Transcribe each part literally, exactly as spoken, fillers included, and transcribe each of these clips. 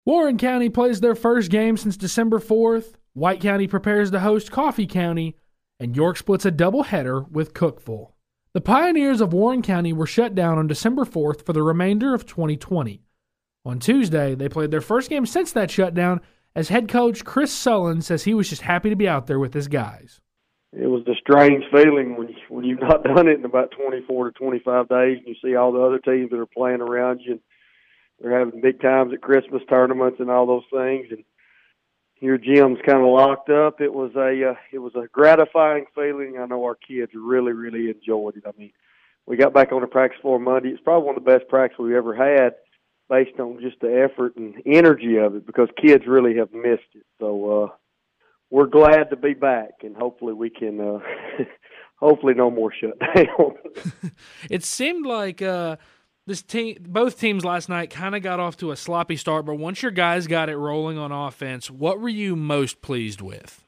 Warren County plays their first game since December fourth, White County prepares to host Coffee County, and York splits a doubleheader with Cookeville. The Pioneers of Warren County were shut down on December fourth for the remainder of twenty twenty. On Tuesday, they played their first game since that shutdown, as head coach Chris Sullen says he was just happy to be out there with his guys. It was a strange feeling when, you, when you've not done it in about twenty-four to twenty-five days, and you see all the other teams that are playing around you, and they're having big times at Christmas tournaments and all those things, and your gym's kind of locked up. It was a uh, it was a gratifying feeling. I know our kids really, really enjoyed it. I mean, we got back on the practice floor Monday. It's probably one of the best practices we've ever had, based on just the effort and energy of it, because kids really have missed it. So uh, we're glad to be back, and hopefully we can. Uh, hopefully, no more shutdown. It seemed like. Uh... This team, both teams last night kind of got off to a sloppy start, but once your guys got it rolling on offense, what were you most pleased with?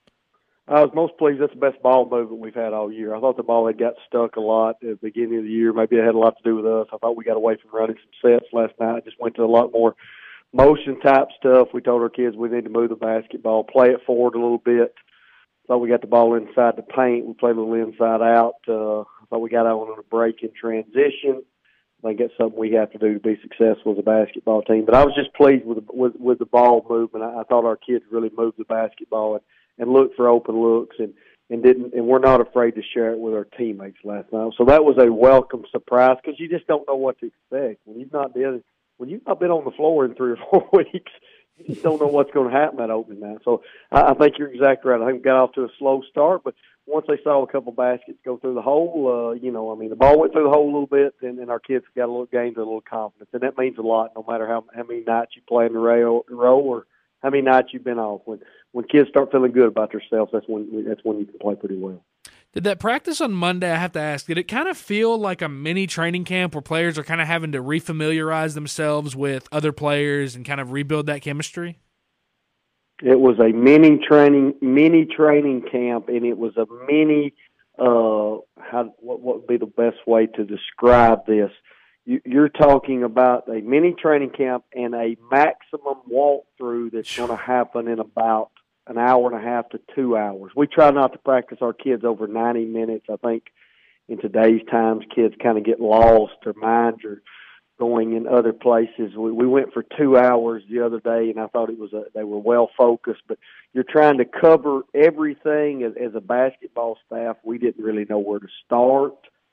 I was most pleased. That's the best ball movement we've had all year. I thought the ball had got stuck a lot at the beginning of the year. Maybe it had a lot to do with us. I thought we got away from running some sets last night. I just went to a lot more motion-type stuff. We told our kids we need to move the basketball, play it forward a little bit. I thought we got the ball inside the paint. We played a little inside out. Uh, I thought we got out on a break in transition. I think that's something we have to do to be successful as a basketball team. But I was just pleased with the, with, with the ball movement. I, I thought our kids really moved the basketball and, and looked for open looks and, and didn't and we're not afraid to share it with our teammates last night. So that was a welcome surprise, because you just don't know what to expect when you've not been when you've not been on the floor in three or four weeks. You just don't know what's going to happen that opening night. So I, I think you're exactly right. I think we got off to a slow start, but once they saw a couple baskets go through the hole, uh, you know, I mean, the ball went through the hole a little bit, and then our kids got a little gained a little confidence, and that means a lot. No matter how how many nights you play in the row, row or how many nights you've been off, when when kids start feeling good about themselves, that's when that's when you can play pretty well. Did that practice on Monday, I have to ask, did it kind of feel like a mini training camp where players are kind of having to refamiliarize themselves with other players and kind of rebuild that chemistry? It was a mini training, mini training camp, and it was a mini. Uh, how what, what would be the best way to describe this? You, you're talking about a mini training camp and a maximum walkthrough that's going to happen in about an hour and a half to two hours. We try not to practice our kids over ninety minutes. I think in today's times, kids kind of get lost. Their minds are going in other places. We, we went for two hours the other day, and I thought it was a, they were well focused. But you're trying to cover everything as, as a basketball staff. We didn't really know where to start,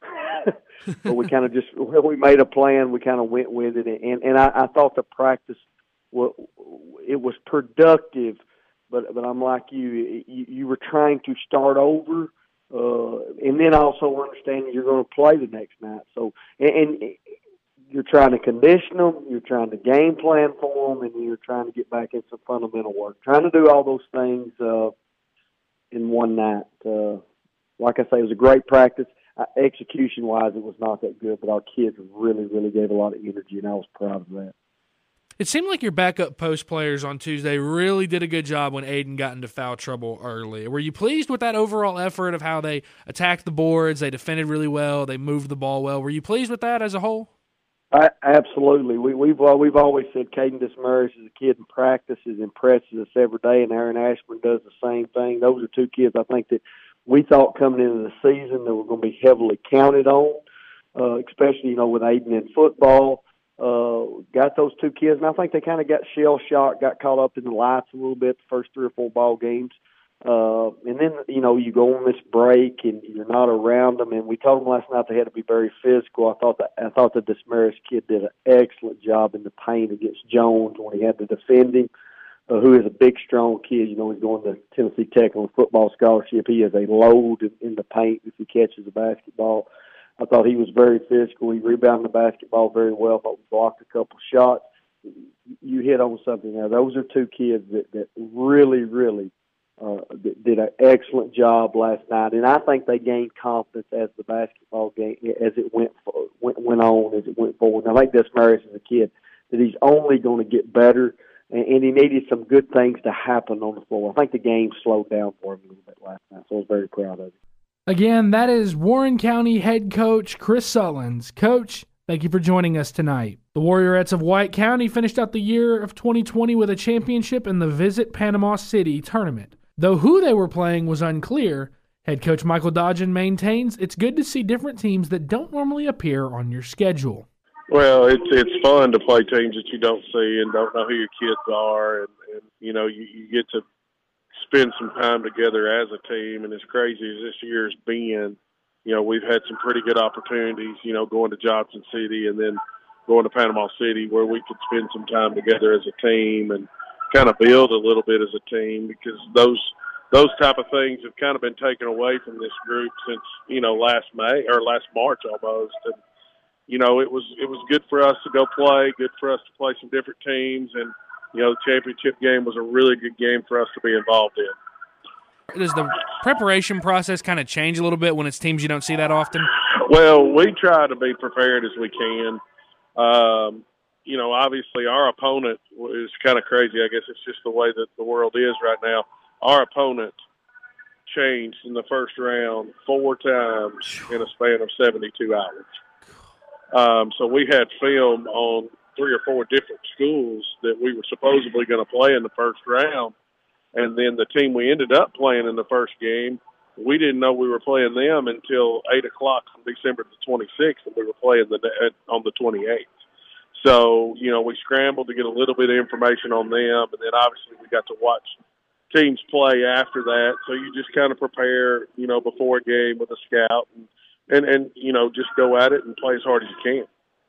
but we kind of just we made a plan. We kind of went with it, and and I, I thought the practice well, it was productive. But but I'm like you, you, you were trying to start over. Uh, and then also understanding you're going to play the next night. So, and, and you're trying to condition them, you're trying to game plan for them, and you're trying to get back in some fundamental work. Trying to do all those things uh, in one night. Uh, like I say, it was a great practice. Uh, execution-wise, it was not that good, but our kids really, really gave a lot of energy, and I was proud of that. It seemed like your backup post players on Tuesday really did a good job when Aiden got into foul trouble early. Were you pleased with that overall effort of how they attacked the boards, they defended really well, they moved the ball well? Were you pleased with that as a whole? I, absolutely. We, we've uh, we've always said Caden Dismaris is a kid in practice, is impresses us every day, and Aaron Ashburn does the same thing. Those are two kids I think that we thought coming into the season that were going to be heavily counted on, uh, especially, you know, with Aiden in football. Uh, got those two kids, and I think they kind of got shell-shocked, got caught up in the lights a little bit the first three or four ball games. Uh, and then, you know, you go on this break and you're not around them. And we told them last night they had to be very physical. I thought that, I thought the Dismaris kid did an excellent job in the paint against Jones when he had to defend him, uh, who is a big, strong kid. You know, he's going to Tennessee Tech on a football scholarship. He is a load in, in the paint if he catches the basketball. I thought he was very physical. He rebounded the basketball very well. I thought we blocked a couple shots. You hit on something there. Those are two kids that, that really, really uh, did an excellent job last night. And I think they gained confidence as the basketball game, as it went went, went on, as it went forward. And I think Dismaris is a kid that he's only going to get better, and, and he needed some good things to happen on the floor. I think the game slowed down for him a little bit last night, so I was very proud of him. Again, that is Warren County head coach Chris Sullins. Coach, thank you for joining us tonight. The Warriorettes of White County finished out the year of twenty twenty with a championship in the Visit Panama City tournament. Though who they were playing was unclear, head coach Michael Dodgen maintains it's good to see different teams that don't normally appear on your schedule. Well, it's it's fun to play teams that you don't see and don't know who your kids are, and, and you know you, you get to spend some time together as a team. And as crazy as this year's been, you know we've had some pretty good opportunities. You know, going to Johnson City and then going to Panama City, where we could spend some time together as a team and kind of build a little bit as a team, because those those type of things have kind of been taken away from this group since you know last May or last March almost. And you know, it was it was good for us to go play, good for us to play some different teams, and you know, the championship game was a really good game for us to be involved in. Does the preparation process kind of change a little bit when it's teams you don't see that often? Well, we try to be prepared as we can. Um, you know, obviously our opponent is kind of crazy. I guess it's just the way that the world is right now. Our opponent changed in the first round four times in a span of seventy-two hours. Um, so we had film on three or four different schools that we were supposedly going to play in the first round. And then the team we ended up playing in the first game, we didn't know we were playing them until eight o'clock on December the twenty-sixth, and we were playing the on the twenty-eighth. So, you know, we scrambled to get a little bit of information on them, and then obviously we got to watch teams play after that. So you just kind of prepare, you know, before a game with a scout and, and, and, you know, just go at it and play as hard as you can.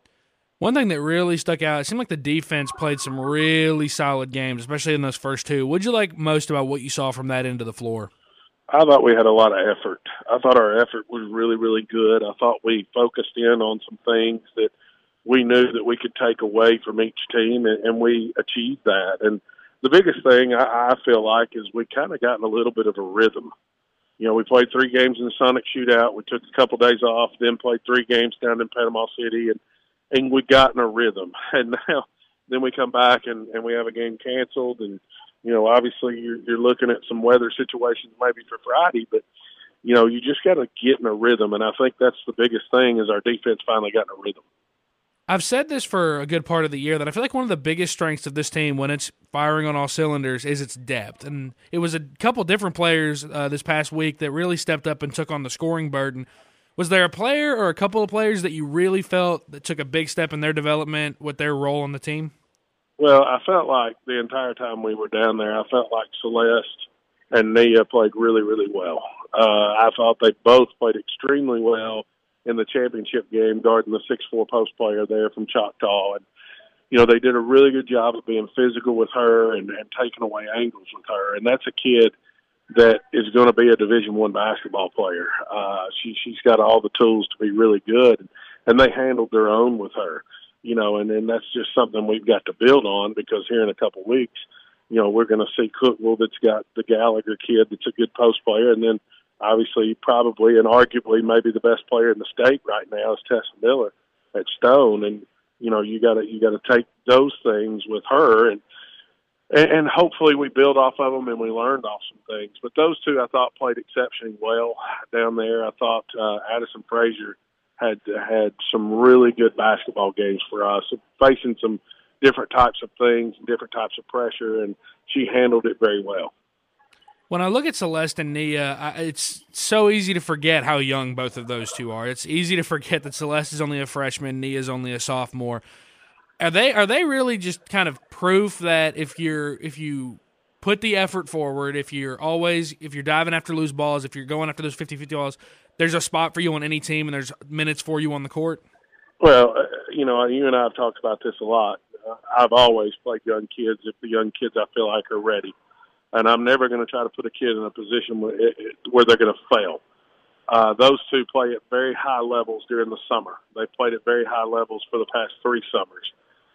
One thing that really stuck out, it seemed like the defense played some really solid games, especially in those first two. What did you like most about what you saw from that end of the floor? I thought we had a lot of effort. I thought our effort was really, really good. I thought we focused in on some things that we knew that we could take away from each team, and, and we achieved that. And the biggest thing I, I feel like is we kind of gotten a little bit of a rhythm. You know, we played three games in the Sonic Shootout. We took a couple days off, then played three games down in Panama City, and, and we got in a rhythm. And now then we come back and, and we have a game canceled, and you know, obviously you're, you're looking at some weather situations maybe for Friday, but, you know, you just got to get in a rhythm. And I think that's the biggest thing is our defense finally got in a rhythm. I've said this for a good part of the year that I feel like one of the biggest strengths of this team when it's firing on all cylinders is its depth. And it was a couple different players uh, this past week that really stepped up and took on the scoring burden. Was there a player or a couple of players that you really felt that took a big step in their development with their role on the team? Well, I felt like the entire time we were down there, I felt like Celeste and Nia played really, really well. Uh, I thought they both played extremely well in the championship game, guarding the six four post player there from Choctaw. And, you know, they did a really good job of being physical with her and, and taking away angles with her. And that's a kid that is going to be a Division One basketball player. Uh, she, she's got all the tools to be really good, and they handled their own with her. You know, and then that's just something we've got to build on, because here in a couple of weeks, you know, we're going to see Cookville that's got the Gallagher kid that's a good post player, and then obviously probably and arguably maybe the best player in the state right now is Tessa Miller at Stone. And, you know, you got to you got to take those things with her, and, and and hopefully we build off of them and we learned off some things. But those two I thought played exceptionally well down there. I thought uh, Addison Frazier had had some really good basketball games for us, facing some different types of things and different types of pressure, and she handled it very well. When I look at Celeste and Nia, I, it's so easy to forget how young both of those two are. It's easy to forget that Celeste is only a freshman, Nia is only a sophomore. Are they are they really just kind of proof that if you're if you put the effort forward, if you're always if you're diving after loose balls, if you're going after those fifty-fifty balls, there's a spot for you on any team and there's minutes for you on the court? Well, uh, you know, you and I have talked about this a lot. Uh, I've always played young kids if the young kids I feel like are ready. And I'm never going to try to put a kid in a position where, it, where they're going to fail. Uh, those two play at very high levels during the summer. They played at very high levels for the past three summers.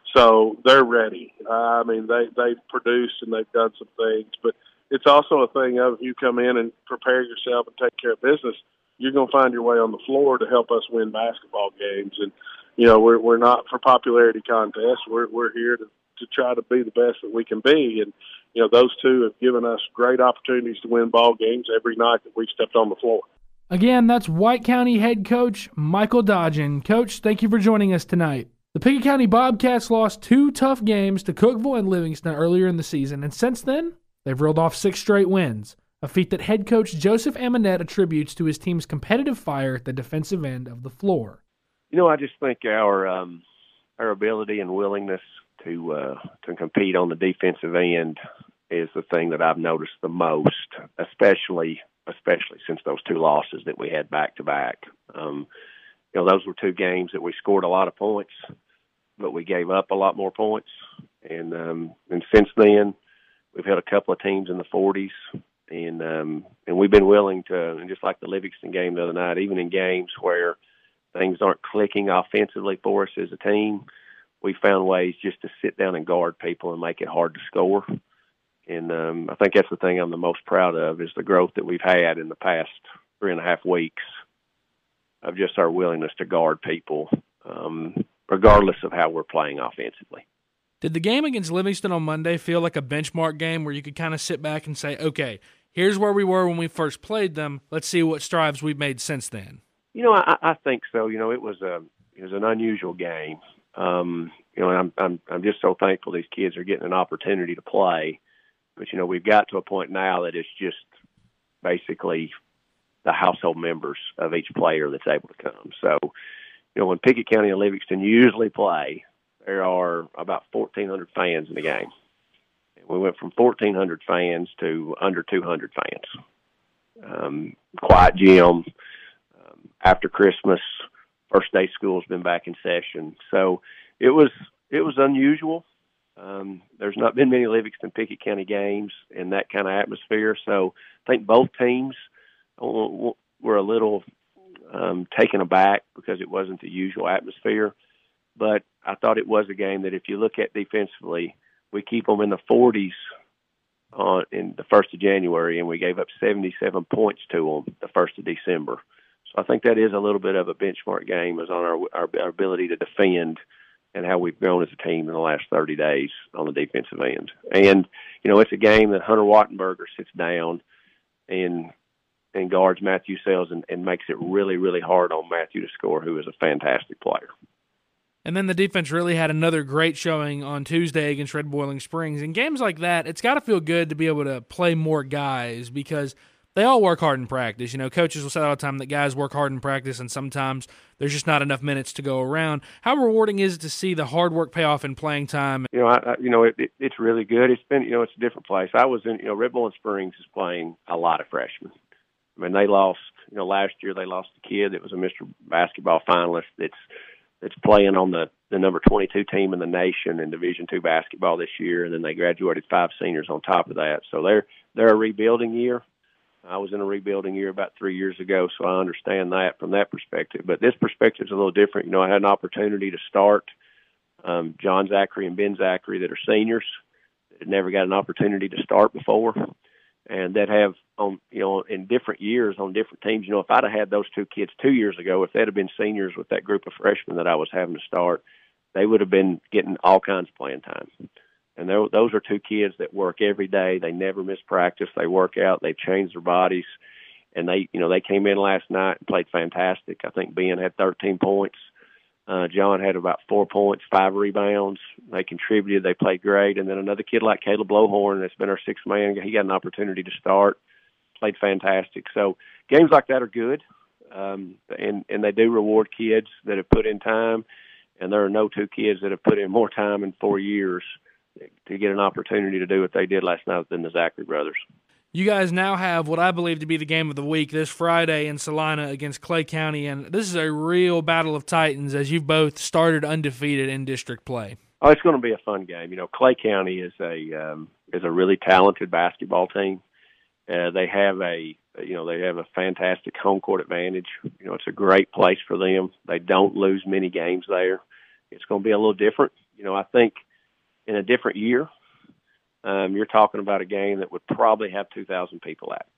So they're ready. Uh, I mean, they, they've produced and they've done some things. But it's also a thing of if you come in and prepare yourself and take care of business, you're going to find your way on the floor to help us win basketball games. And, you know, we're we're not for popularity contests. We're we're here to, to try to be the best that we can be. And, you know, those two have given us great opportunities to win ball games every night that we've stepped on the floor. Again, that's White County head coach Michael Dodgen. Coach, thank you for joining us tonight. The Pickett County Bobcats lost two tough games to Cookeville and Livingston earlier in the season, and since then, they've reeled off six straight wins, a feat that head coach Joseph Amonette attributes to his team's competitive fire at the defensive end of the floor. You know, I just think our um, our ability and willingness to uh, to compete on the defensive end is the thing that I've noticed the most, especially especially since those two losses that we had back to back. Um, you know, those were two games that we scored a lot of points, but we gave up a lot more points. And um, and since then, we've had a couple of teams in the forties, and um, and we've been willing to, and just like the Livingston game the other night, even in games where things aren't clicking offensively for us as a team, we found ways just to sit down and guard people and make it hard to score. And um, I think that's the thing I'm the most proud of is the growth that we've had in the past three and a half weeks of just our willingness to guard people, um, regardless of how we're playing offensively. Did the game against Livingston on Monday feel like a benchmark game where you could kind of sit back and say, okay, here's where we were when we first played them. Let's see what strides we've made since then? You know, I, I think so. You know, it was a it was an unusual game. Um, you know, and I'm I'm I'm just so thankful these kids are getting an opportunity to play. But you know, we've got to a point now that it's just basically the household members of each player that's able to come. So, you know, when Pickett County and Livingston usually play, there are about fourteen hundred fans in the game. We went from fourteen hundred fans to under two hundred fans. Um, quiet gym. Um, after Christmas, first day school's been back in session. So it was it was unusual. Um, there's not been many Livingston Pickett County games in that kind of atmosphere. So I think both teams were a little um, taken aback because it wasn't the usual atmosphere. But I thought it was a game that if you look at defensively, we keep them in the forties on in the first of January, and we gave up seventy-seven points to them the first of December. So I think that is a little bit of a benchmark game, is on our, our, our ability to defend and how we've grown as a team in the last thirty days on the defensive end. And, you know, it's a game that Hunter Wattenberger sits down and and guards Matthew Sells and, and makes it really, really hard on Matthew to score, who is a fantastic player. And then the defense really had another great showing on Tuesday against Red Boiling Springs. In games like that, it's got to feel good to be able to play more guys because they all work hard in practice. You know, coaches will say all the time that guys work hard in practice, and sometimes there's just not enough minutes to go around. How rewarding is it to see the hard work pay off in playing time? You know, I, I, you know, it, it, it's really good. It's been, you know, it's a different place. I was in, you know, Red Boiling Springs is playing a lot of freshmen. I mean, they lost, you know, last year they lost a kid that was a Mister Basketball finalist that's that's playing on the, the number twenty-two team in the nation in Division two basketball this year, and then they graduated five seniors on top of that. So they're they're a rebuilding year. I was in a rebuilding year about three years ago, so I understand that from that perspective. But this perspective is a little different. You know, I had an opportunity to start um, John Zachary and Ben Zachary that are seniors that had never got an opportunity to start before, and that have, on you know, in different years on different teams. You know, if I'd have had those two kids two years ago, if they'd have been seniors with that group of freshmen that I was having to start, they would have been getting all kinds of playing time. And those are two kids that work every day. They never miss practice. They work out. They've changed their bodies. And they, you know, they came in last night and played fantastic. I think Ben had thirteen points. Uh, John had about four points, five rebounds. They contributed. They played great. And then another kid like Caleb Blowhorn, that's been our sixth man, he got an opportunity to start, played fantastic. So games like that are good, um, and, and they do reward kids that have put in time. And there are no two kids that have put in more time in four years to get an opportunity to do what they did last night than the Zachary brothers. You guys now have what I believe to be the game of the week this Friday in Salina against Clay County, and this is a real battle of titans as you've both started undefeated in district play. Oh, it's going to be a fun game. You know, Clay County is a um, is a really talented basketball team. Uh, they have a you know they have a fantastic home court advantage. You know, it's a great place for them. They don't lose many games there. It's going to be a little different. You know, I think in a different year, um, you're talking about a game that would probably have two thousand people at,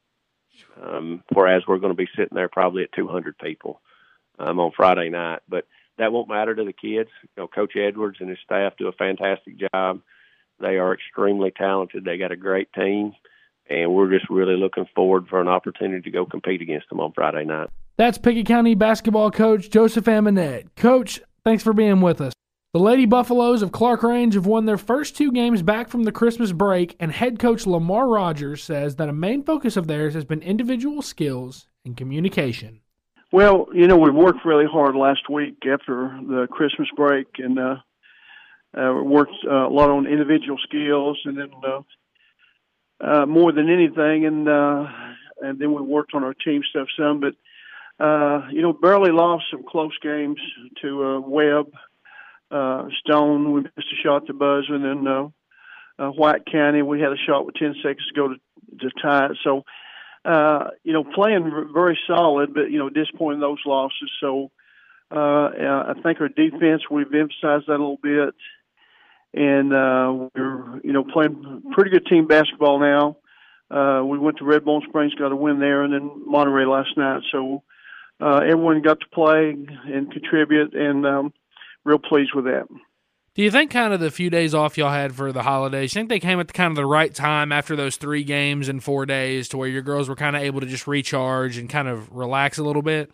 um, whereas we're going to be sitting there probably at two hundred people um, on Friday night. But that won't matter to the kids. You know, Coach Edwards and his staff do a fantastic job. They are extremely talented. They got a great team, and we're just really looking forward for an opportunity to go compete against them on Friday night. That's Pickett County basketball coach Joseph Amonette. Coach, thanks for being with us. The Lady Buffaloes of Clark Range have won their first two games back from the Christmas break, and head coach Lamar Rogers says that a main focus of theirs has been individual skills and communication. Well, you know, we worked really hard last week after the Christmas break, and uh, uh, worked uh, a lot on individual skills, and then uh, uh, more than anything, and uh, and then we worked on our team stuff some. But uh, you know, barely lost some close games to uh, Webb. Uh, Stone, we missed a shot to buzzer, and then uh, uh, White County, we had a shot with ten seconds to go to, to tie it. So, uh, you know, playing very solid, but, you know, disappointing those losses. So uh, I think our defense, we've emphasized that a little bit. And uh, we're, you know, playing pretty good team basketball now. Uh, we went to Red Bone Springs, got a win there, and then Monterey last night. So uh, everyone got to play and contribute, and um, real pleased with that. Do you think kind of the few days off y'all had for the holidays, you think they came at the kind of the right time after those three games in four days to where your girls were kind of able to just recharge and kind of relax a little bit?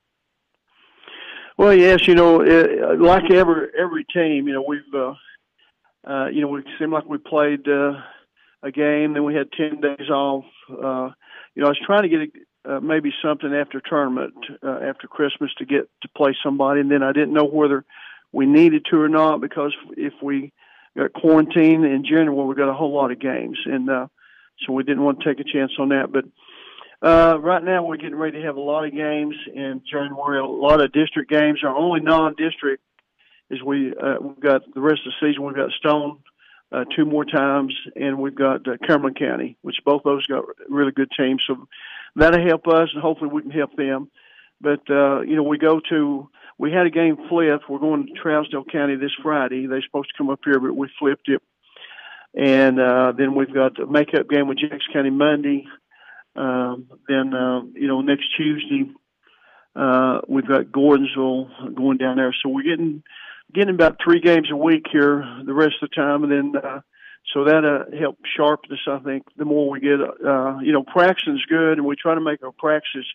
Well, yes, you know, it, like every every team, you know, we've, uh, uh, you know, we seemed like we played uh, a game, then we had ten days off. Uh, you know, I was trying to get a, uh, maybe something after tournament, uh, after Christmas to get to play somebody, and then I didn't know whether we needed to or not, because if we got quarantined in January, we got a whole lot of games, and uh, so we didn't want to take a chance on that. But uh, right now we're getting ready to have a lot of games in January, a lot of district games. Our only non-district is we, uh, we've got the rest of the season, we've got Stone uh, two more times, and we've got uh, Cumberland County, which both those got really good teams. So that'll help us, and hopefully we can help them. But, uh, you know, we go to, we had a game flipped. We're going to Trousdale County this Friday. They're supposed to come up here, but we flipped it. And uh, then we've got a makeup game with Jackson County Monday. Um, then, uh, you know, next Tuesday, uh, we've got Gordonsville going down there. So we're getting getting about three games a week here the rest of the time. And then, uh, so that uh, helps sharpen us, I think, the more we get. Uh, you know, practicing's good, and we try to make our practices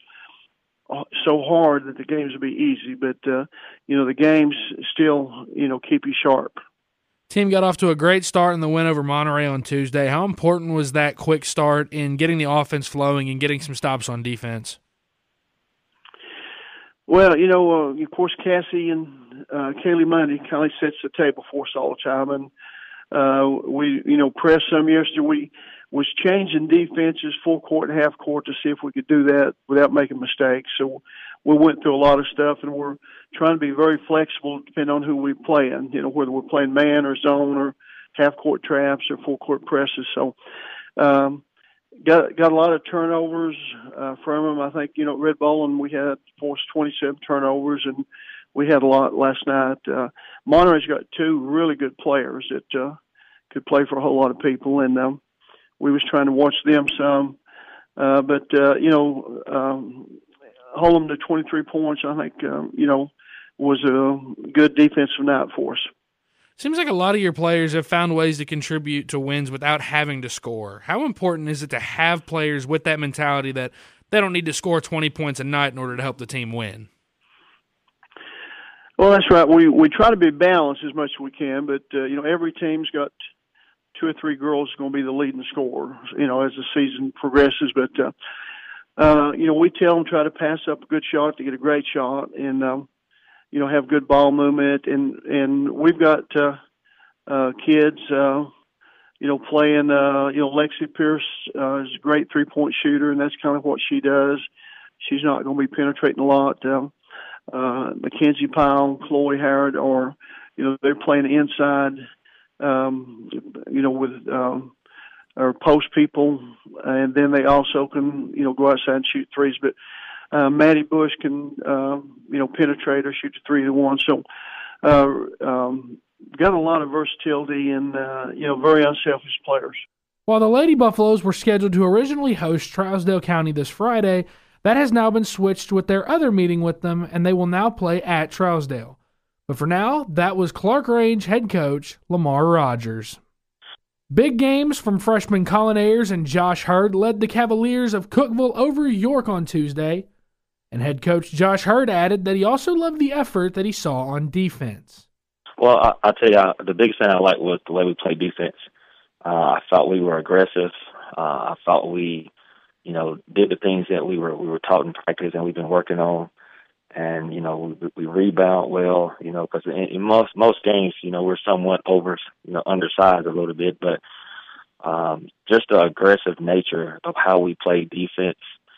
so hard that the games will be easy, but uh, you know, the games still, you know, keep you sharp. Team got off to a great start in the win over Monterey on Tuesday. How important was that quick start in getting the offense flowing and getting some stops on defense? Well, you know, uh, of course, Cassie and uh, Kaylee Monday kind of sets the table for us all the time, and uh, we, you know, pressed some yesterday. We was changing defenses full court and half court to see if we could do that without making mistakes. So we went through a lot of stuff, and we're trying to be very flexible depending on who we're playing, you know, whether we're playing man or zone or half court traps or full court presses. So um, got got a lot of turnovers uh, from them. I think, you know, at Red Bowling we had forced twenty-seven turnovers, and we had a lot last night. Uh, Monterey's got two really good players that uh, could play for a whole lot of people, and um, we was trying to watch them some, uh, but, uh, you know, um, hold them to twenty-three points, I think, um, you know, was a good defensive night for us. Seems like a lot of your players have found ways to contribute to wins without having to score. How important is it to have players with that mentality that they don't need to score twenty points a night in order to help the team win? Well, that's right. We we try to be balanced as much as we can, but, uh, you know, every team's got two or three girls are going to be the leading scorer, you know, as the season progresses. But, uh, uh, you know, we tell them try to pass up a good shot to get a great shot, and, um, you know, have good ball movement. And, and we've got uh, uh, kids, uh, you know, playing, uh, you know, Lexi Pierce uh, is a great three-point shooter, and that's kind of what she does. She's not going to be penetrating a lot. Um, uh, Mackenzie Powell, Chloe Howard, or, you know, they're playing inside, Um, you know, with um, our post people, and then they also can, you know, go outside and shoot threes. But uh, Maddie Bush can, uh, you know, penetrate or shoot the three to one. So, uh, um, got a lot of versatility and, uh, you know, very unselfish players. While the Lady Buffaloes were scheduled to originally host Trousdale County this Friday, that has now been switched with their other meeting with them, and they will now play at Trousdale. But for now, that was Clark Range head coach Lamar Rogers. Big games from freshman Colin Ayers and Josh Hurd led the Cavaliers of Cookeville over York on Tuesday, and head coach Josh Hurd added that he also loved the effort that he saw on defense. Well, I, I'll tell you, I, the biggest thing I liked was the way we played defense. Uh, I thought we were aggressive. Uh, I thought we, you know, did the things that we were we were taught in practice and we've been working on. And, you know, we, we rebound well, you know, because in, in most most games, you know, we're somewhat over, you know, undersized a little bit. But um, just the aggressive nature of how we played defense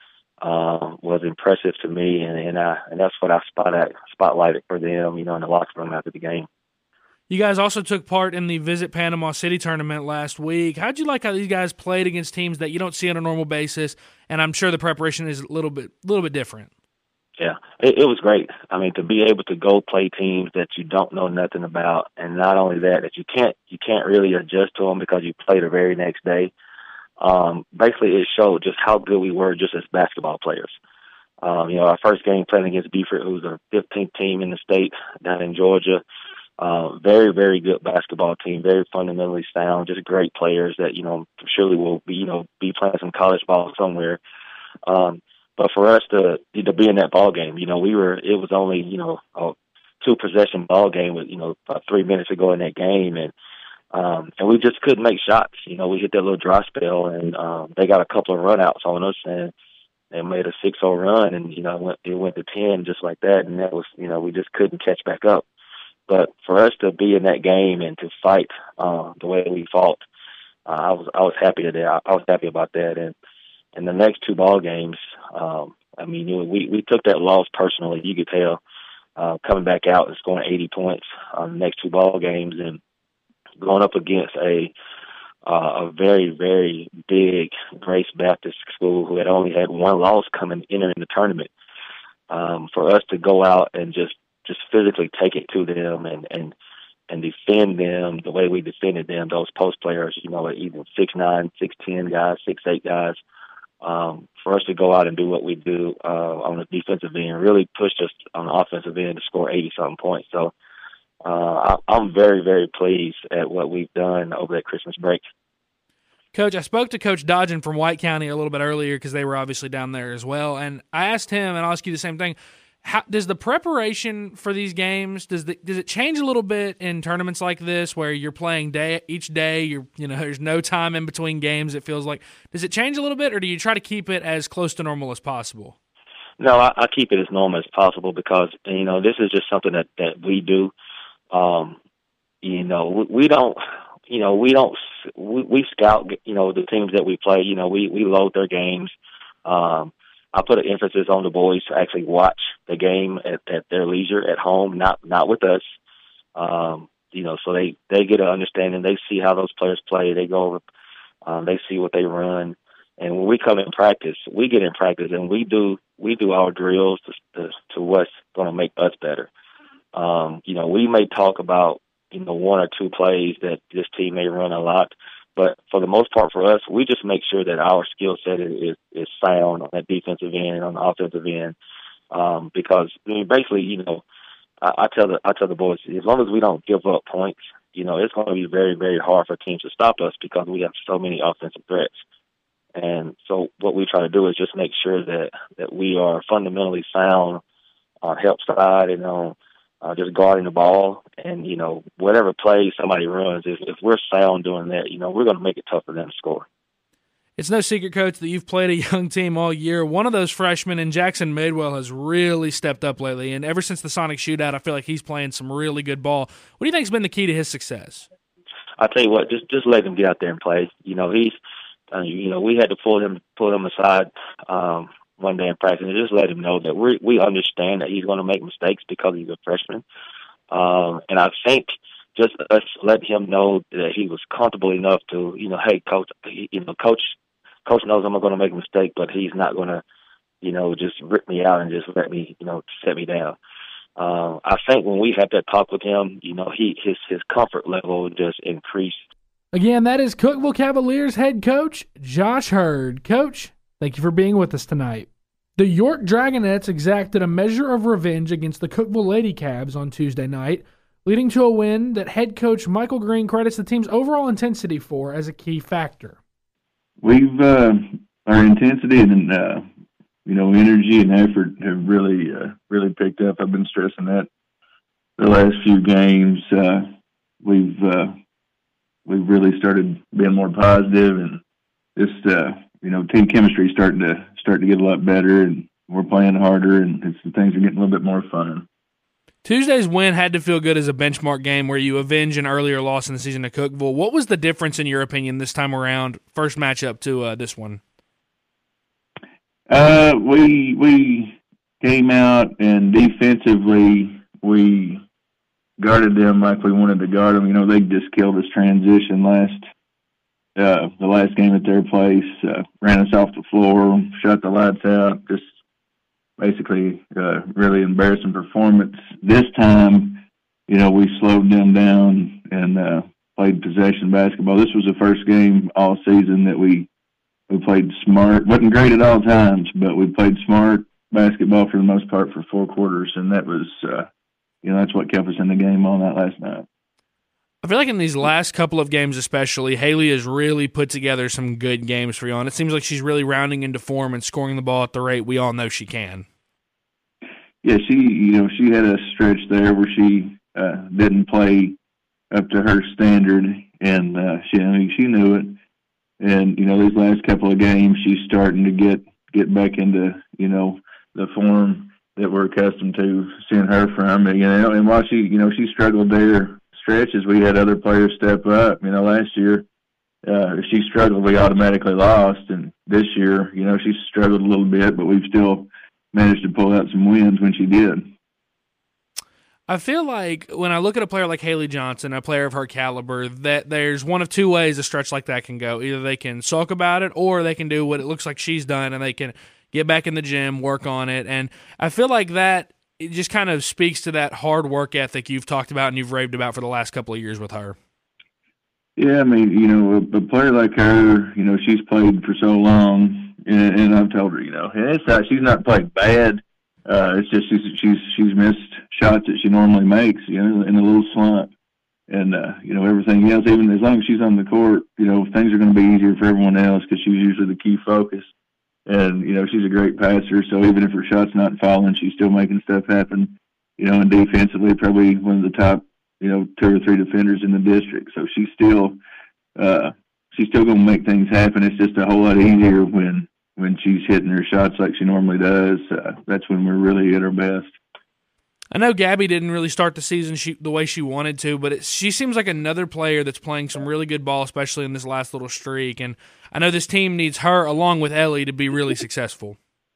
uh, was impressive to me. And, and, I, and that's what I spot at, spotlighted for them, you know, in the locker room after the game. You guys also took part in the Visit Panama City tournament last week. How'd you like how these guys played against teams that you don't see on a normal basis? And I'm sure the preparation is a little bit, little bit different. Yeah, it, it was great. I mean, to be able to go play teams that you don't know nothing about, and not only that, that you can't you can't really adjust to them because you play the very next day. Um, basically, it showed just how good we were just as basketball players. Um, you know, our first game playing against Beaufort, who's the fifteenth team in the state down in Georgia. Uh, very, very good basketball team, very fundamentally sound, just great players that, you know, surely will be, you know, be playing some college ball somewhere. Um, but for us to, to be in that ball game, you know, we were, it was only, you know, a two possession ball game with, you know, about three minutes to go in that game. And, um, and we just couldn't make shots. You know, we hit that little dry spell and, um, they got a couple of run outs on us and they made a six oh run and, you know, it went, it went to ten just like that. And that was, you know, we just couldn't catch back up. But for us to be in that game and to fight uh, the way we fought, uh, I was I was happy today. I, I was happy about that. And and the next two ball games, um, I mean, you know, we we took that loss personally. You could tell uh, coming back out and scoring eighty points on the next two ball games and going up against a uh, a very very big Grace Baptist school who had only had one loss coming entering the tournament. Um, for us to go out and just just physically take it to them and, and, and defend them the way we defended them, those post players, you know, even six nine, six ten guys, six eight guys, um, for us to go out and do what we do uh, on the defensive end really pushed us on the offensive end to score eighty-something points. So uh, I, I'm very, very pleased at what we've done over that Christmas break. Coach, I spoke to Coach Dodgen from White County a little bit earlier because they were obviously down there as well, and I asked him, and I'll ask you the same thing, How, does the preparation for these games, does the, does it change a little bit in tournaments like this where you're playing day each day, you're, you know, there's no time in between games, it feels like? Does it change a little bit, or do you try to keep it as close to normal as possible? No, I, I keep it as normal as possible because, you know, this is just something that, that we do. Um, you know, we, we don't, you know, we don't, we, we scout, you know, the teams that we play, you know, we, we load their games. Um, I put an emphasis on the boys to actually watch the game at, at their leisure at home, not not with us. Um, you know, so they, they get an understanding. They see how those players play. They go over, um, they see what they run. And when we come in practice, we get in practice and we do we do our drills to to, to what's going to make us better. Um, you know, we may talk about, you know, one or two plays that this team may run a lot. But for the most part for us, we just make sure that our skill set is, is sound on that defensive end and on the offensive end. Um, because I mean, basically, you know, I, I tell the I tell the boys, as long as we don't give up points, you know, it's going to be very, very hard for teams to stop us because we have so many offensive threats. And so what we try to do is just make sure that, that we are fundamentally sound on help side and on Uh, just guarding the ball, and, you know, whatever play somebody runs, if, if we're sound doing that, you know, we're going to make it tough for them to score. It's no secret, Coach, that you've played a young team all year. One of those freshmen in Jackson Madewell has really stepped up lately, and ever since the Sonic shootout, I feel like he's playing some really good ball. What do you think has been the key to his success? I tell you what, just just let him get out there and play. You know, he's, uh, you know, we had to pull him pull him aside um, one day in practice and just let him know that we we understand that he's going to make mistakes because he's a freshman. Um, and I think just us letting him know that he was comfortable enough to, you know, hey, coach, you know, coach, coach knows I'm going to make a mistake, but he's not going to, you know, just rip me out and just let me, you know, set me down. Um, I think when we had that talk with him, you know, he his his comfort level just increased. Again, that is Cookeville Cavaliers head coach Josh Hurd. Coach, thank you for being with us tonight. The York Dragonettes exacted a measure of revenge against the Cookeville Lady Cabs on Tuesday night, leading to a win that head coach Michael Green credits the team's overall intensity for as a key factor. We've, uh, our intensity and, uh, you know, energy and effort have really, uh, really picked up. I've been stressing that the last few games, uh, we've uh, we've really started being more positive, and just uh, you know, team chemistry is starting to starting to get a lot better, and we're playing harder, and it's, things are getting a little bit more fun. Tuesday's win had to feel good as a benchmark game where you avenge an earlier loss in the season to Cookeville. What was the difference, in your opinion, this time around, first matchup to uh, this one? Uh, we we came out, and defensively we guarded them like we wanted to guard them. You know, they just killed us transition last uh, the last game at their place, uh, ran us off the floor, shut the lights out, just basically uh, really embarrassing performance. This time, you know, we slowed them down and uh, played possession basketball. This was the first game all season that we we played smart. Wasn't great at all times, but we played smart basketball for the most part for four quarters, and that was, uh, you know, that's what kept us in the game all night last night. I feel like in these last couple of games especially, Haley has really put together some good games for you, and it seems like she's really rounding into form and scoring the ball at the rate we all know she can. Yeah, she, you know, she had a stretch there where she uh, didn't play up to her standard, and uh, she, I mean, she knew it. And you know, these last couple of games, she's starting to get get back into, you know, the form that we're accustomed to seeing her from. You know, and while she, you know, she struggled there stretches, we had other players step up. You know, last year uh, if she struggled, we automatically lost, and this year, you know, she struggled a little bit, but we've still managed to pull out some wins when she did. I feel like when I look at a player like Haley Johnson, a player of her caliber, that there's one of two ways a stretch like that can go. Either they can sulk about it, or they can do what it looks like she's done, and they can get back in the gym, work on it. And I feel like that it just kind of speaks to that hard work ethic you've talked about and you've raved about for the last couple of years with her. Yeah, I mean, you know, a, a player like her, you know, she's played for so long, and, and I've told her, you know, and it's not, she's not played bad. Uh, it's just she's she's she's missed shots that she normally makes, you know, in a little slump, and uh, you know, everything else. Even as long as she's on the court, you know, things are going to be easier for everyone else because she's usually the key focus. And you know, she's a great passer, so even if her shot's not falling, she's still making stuff happen. You know, and defensively, probably one of the top, you know, two or three defenders in the district. So she's still uh, she's still going to make things happen. It's just a whole lot easier when. when she's hitting her shots like she normally does. Uh, that's when we're really at our best. I know Gabby didn't really start the season she, the way she wanted to, but it, she seems like another player that's playing some really good ball, especially in this last little streak. And I know this team needs her, along with Ellie, to be really successful.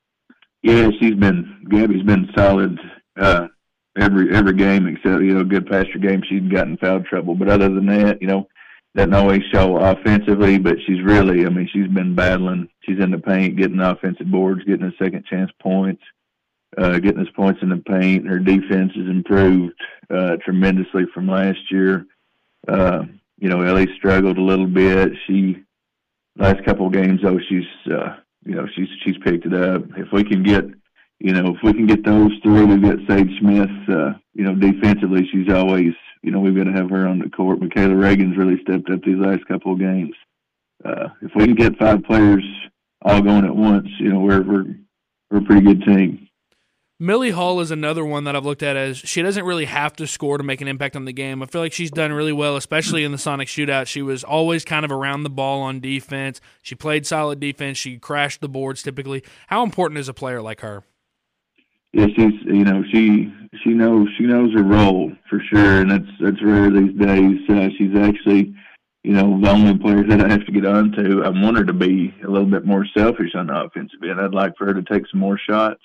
Yeah, she's been Gabby's been solid uh, every every game except, you know, good past her game she'd gotten in foul trouble. But other than that, you know, doesn't always show offensively, but she's really, I mean, she's been battling. She's in the paint, getting offensive boards, getting us second chance points, uh, getting us points in the paint. Her defense has improved uh, tremendously from last year. Uh, you know, Ellie struggled a little bit. She, last couple of games, though, she's, uh, you know, she's she's picked it up. If we can get, you know, if we can get those three, we've got Sage Smith, uh, you know, defensively, she's always, you know, we've got to have her on the court. Michaela Reagan's really stepped up these last couple of games. Uh, if we can get five players all going at once, you know, we're we're we're a pretty good team. Millie Hall is another one that I've looked at as she doesn't really have to score to make an impact on the game. I feel like she's done really well, especially in the Sonic shootout. She was always kind of around the ball on defense. She played solid defense. She crashed the boards typically. How important is a player like her? Yeah, she's, you know, she she knows she knows her role for sure, and that's that's rare these days. Uh, she's actually, you know, the only player that I have to get on to. I want her to be a little bit more selfish on the offensive end. I'd like for her to take some more shots,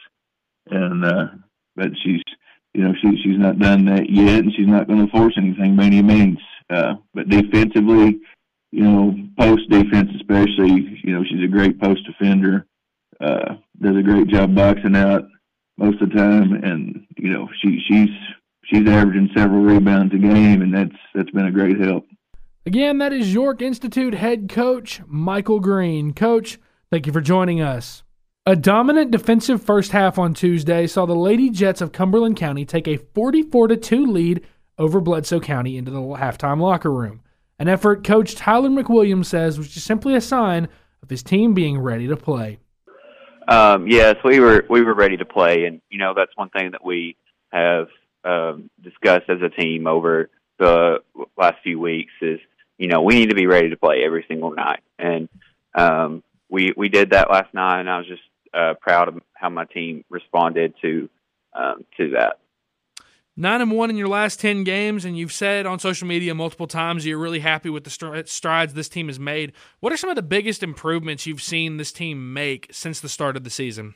and uh, but she's, you know, she she's not done that yet, and she's not going to force anything by any means. Uh, but defensively, you know, post defense especially, you know, she's a great post defender. Uh, does a great job boxing out most of the time, and you know, she she's she's averaging several rebounds a game, and that's that's been a great help. Again, that is York Institute head coach Michael Green. Coach, thank you for joining us. A dominant defensive first half on Tuesday saw the Lady Jets of Cumberland County take a forty-four to two lead over Bledsoe County into the halftime locker room. An effort Coach Tyler McWilliams says was just simply a sign of his team being ready to play. Um, yes, we were we were ready to play, and you know that's one thing that we have um, discussed as a team over the last few weeks is, you know, we need to be ready to play every single night. And um, we we did that last night, and I was just uh, proud of how my team responded to um, to that. Nine and one in your last ten games, and you've said on social media multiple times you're really happy with the strides this team has made. What are some of the biggest improvements you've seen this team make since the start of the season?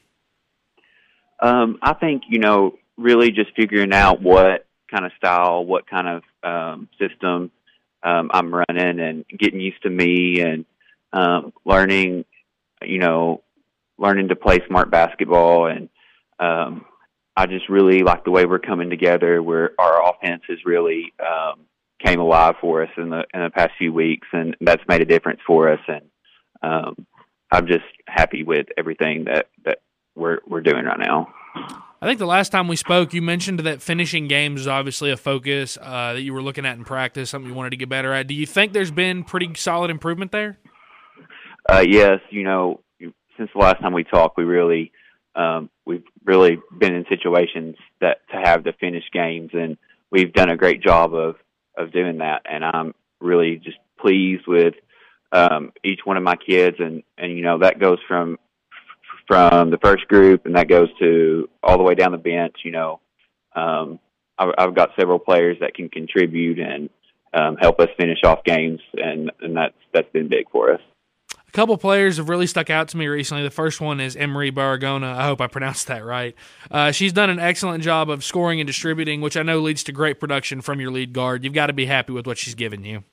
Um, I think, you know, really just figuring out what kind of style, what kind of um, system um, I'm running, and getting used to me, and um, learning, you know, learning to play smart basketball. And um, I just really like the way we're coming together, where our offense has really um, came alive for us in the in the past few weeks, and that's made a difference for us. And um, I'm just happy with everything that, that we're we're doing right now. I think the last time we spoke, you mentioned that finishing games is obviously a focus uh, that you were looking at in practice, something you wanted to get better at. Do you think there's been pretty solid improvement there? Uh, yes, you know, since the last time we talked, we really um, we've really been in situations that to have to finish games, and we've done a great job of of doing that. And I'm really just pleased with um, each one of my kids, and and you know that goes from from the first group, and that goes to all the way down the bench. You know, um, I've, I've got several players that can contribute and um, help us finish off games, and, and that's that's been big for us. A couple players have really stuck out to me recently. The first one is Emery Baragona. I hope I pronounced that right. Uh, she's done an excellent job of scoring and distributing, which I know leads to great production from your lead guard. You've got to be happy with what she's given you.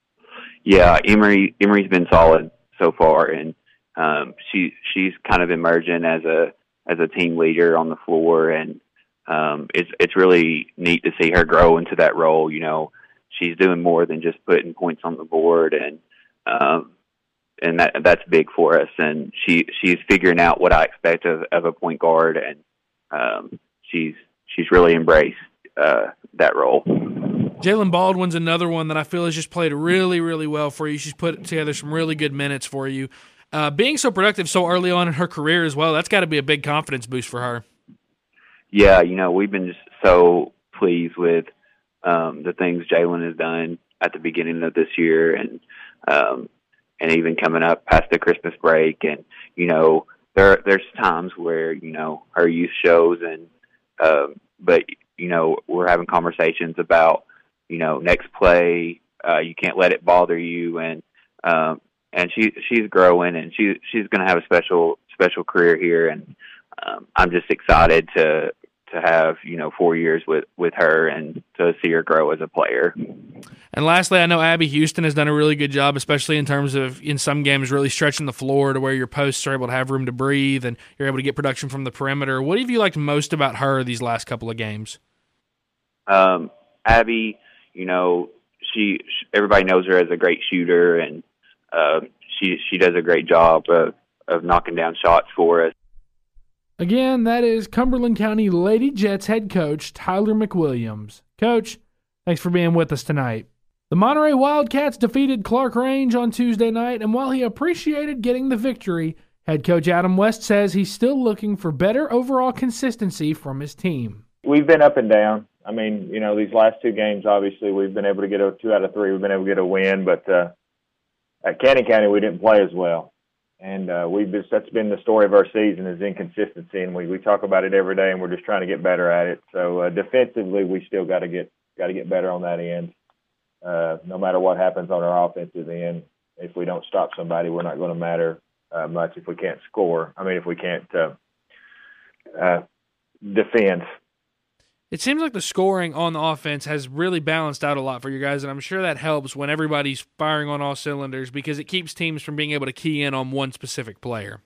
Yeah, Emery Emery's been solid so far, and Um, she she's kind of emerging as a as a team leader on the floor, and um, it's it's really neat to see her grow into that role. You know, she's doing more than just putting points on the board, and um, and that that's big for us. And she she's figuring out what I expect of, of a point guard, and um, she's she's really embraced uh, that role. Jalen Baldwin's another one that I feel has just played really really well for you. She's put together some really good minutes for you. Uh, being so productive so early on in her career as well, that's got to be a big confidence boost for her. Yeah, you know, we've been just so pleased with um, the things Jalen has done at the beginning of this year, and um, and even coming up past the Christmas break. And, you know, there there's times where, you know, her youth shows, and um, but, you know, we're having conversations about, you know, next play, uh, you can't let it bother you, and um, And she she's growing, and she she's going to have a special special career here, and um, I'm just excited to to have you know four years with, with her and to see her grow as a player. And lastly, I know Abby Houston has done a really good job, especially in terms of in some games really stretching the floor to where your posts are able to have room to breathe, and you're able to get production from the perimeter. What have you liked most about her these last couple of games? Um, Abby, you know, she everybody knows her as a great shooter, and Uh, she she does a great job of, of knocking down shots for us. Again, that is Cumberland County Lady Jets head coach Tyler McWilliams. Coach, thanks for being with us tonight. The Monterey Wildcats defeated Clark Range on Tuesday night, and while he appreciated getting the victory, head coach Adam West says he's still looking for better overall consistency from his team. We've been up and down. I mean, you know, these last two games, obviously, we've been able to get a two out of three. We've been able to get a win, but uh, at Cannon County, we didn't play as well. And uh, we've just, that's been the story of our season is inconsistency, and we, we talk about it every day, and we're just trying to get better at it. So uh, defensively, we still got to get got to get better on that end. Uh, no matter what happens on our offensive end, if we don't stop somebody, we're not going to matter uh, much if we can't score. I mean, if we can't uh, uh, defend. It seems like the scoring on the offense has really balanced out a lot for you guys, and I'm sure that helps when everybody's firing on all cylinders because it keeps teams from being able to key in on one specific player.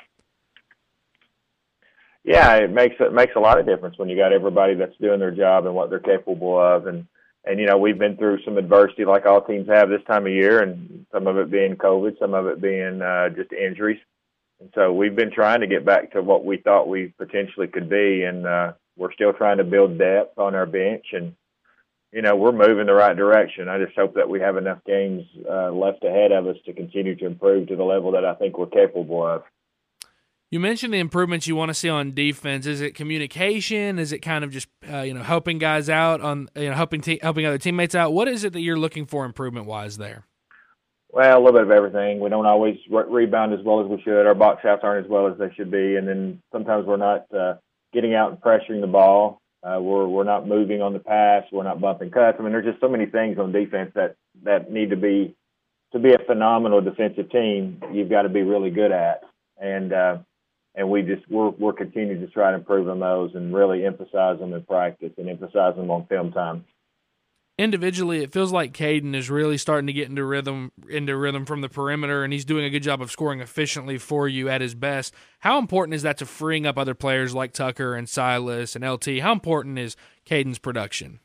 Yeah, it makes it makes a lot of difference when you got everybody that's doing their job and what they're capable of. And, and you know, we've been through some adversity like all teams have this time of year, and some of it being COVID, some of it being uh, just injuries. And so we've been trying to get back to what we thought we potentially could be, and uh, we're still trying to build depth on our bench, and, you know, we're moving the right direction. I just hope that we have enough games uh, left ahead of us to continue to improve to the level that I think we're capable of. You mentioned the improvements you want to see on defense. Is it communication? Is it kind of just uh, you know helping guys out on you know helping te- helping other teammates out? What is it that you're looking for improvement wise there? Well, a little bit of everything. We don't always re- rebound as well as we should. Our box shots aren't as well as they should be, and then sometimes we're not uh, getting out and pressuring the ball. Uh, we're we're not moving on the pass. We're not bumping cuts. I mean, there's just so many things on defense that that need to be to be a phenomenal defensive team. You've got to be really good at, and uh, and we just we're we're continuing to try to improve on those and really emphasize them in practice and emphasize them on film time. Individually, it feels like Caden is really starting to get into rhythm into rhythm from the perimeter, and he's doing a good job of scoring efficiently for you at his best. How important is that to freeing up other players like Tucker and Silas and L T? How important is Caden's production?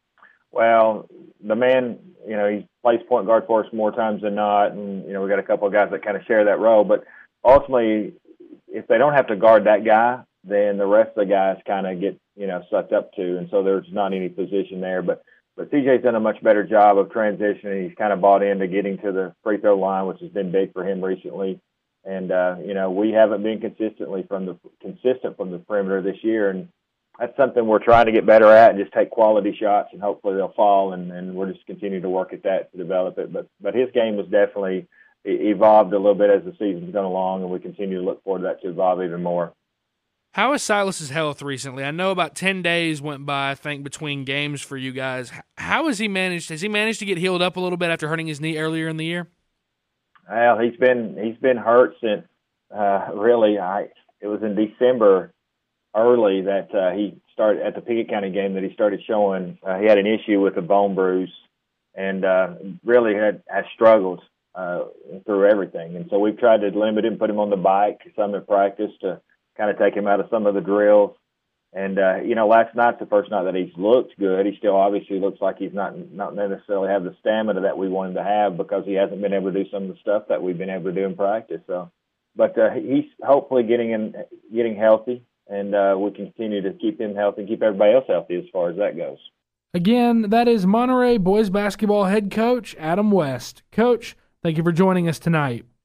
Well, the man, you know, he plays point guard for us more times than not, and, you know, we got a couple of guys that kind of share that role. But ultimately, if they don't have to guard that guy, then the rest of the guys kind of get, you know, sucked up to, and so there's not any position there. But But C J's done a much better job of transitioning. He's kind of bought into getting to the free throw line, which has been big for him recently. And, uh, you know, we haven't been consistently from the consistent from the perimeter this year. And that's something we're trying to get better at and just take quality shots, and hopefully they'll fall. And, and we're just continuing to work at that to develop it. But, but his game has definitely evolved a little bit as the season's gone along, and we continue to look forward to that to evolve even more. How is Silas's health recently? I know about ten days went by, I think, between games for you guys. How has he managed? Has he managed to get healed up a little bit after hurting his knee earlier in the year? Well, he's been he's been hurt since uh, really. I it was in December early that uh, he started at the Pickett County game that he started showing. Uh, he had an issue with a bone bruise, and uh, really had has struggled uh, through everything. And so we've tried to limit him, put him on the bike some at practice to kind of take him out of some of the drills. And, uh, you know, last night's the first night that he's looked good. He still obviously looks like he's not not necessarily have the stamina that we want him to have because he hasn't been able to do some of the stuff that we've been able to do in practice. So, but uh, he's hopefully getting in, getting healthy, and uh, we continue to keep him healthy and keep everybody else healthy as far as that goes. Again, that is Monterey boys basketball head coach Adam West. Coach, thank you for joining us tonight.